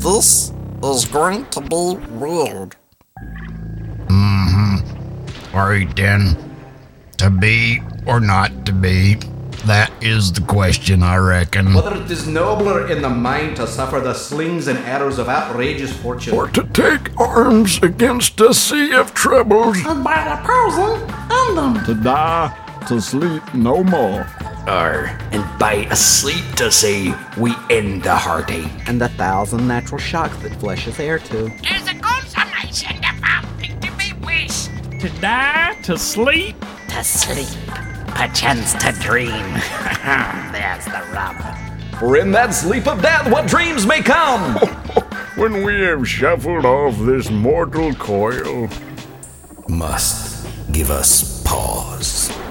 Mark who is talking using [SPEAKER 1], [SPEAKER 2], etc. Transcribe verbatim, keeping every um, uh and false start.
[SPEAKER 1] This is going to be weird.
[SPEAKER 2] Mm-hmm. Alright then. To be or not to be, that is the question, I reckon.
[SPEAKER 3] Whether it is nobler in the mind to suffer the slings and arrows of outrageous fortune,
[SPEAKER 4] or to take arms against a sea of troubles,
[SPEAKER 1] And by the person, end them.
[SPEAKER 4] to die, to sleep no more.
[SPEAKER 5] Or, and by a sleep to say, we end the heartache.
[SPEAKER 3] and the thousand natural shocks that flesh is heir to.
[SPEAKER 6] There's a consummation about thing to be wished.
[SPEAKER 7] To die, to sleep.
[SPEAKER 6] To sleep, perchance to dream. There's the rub.
[SPEAKER 3] For in that sleep of death, what dreams may come!
[SPEAKER 4] When we have shuffled off this mortal coil,
[SPEAKER 5] Must give us pause.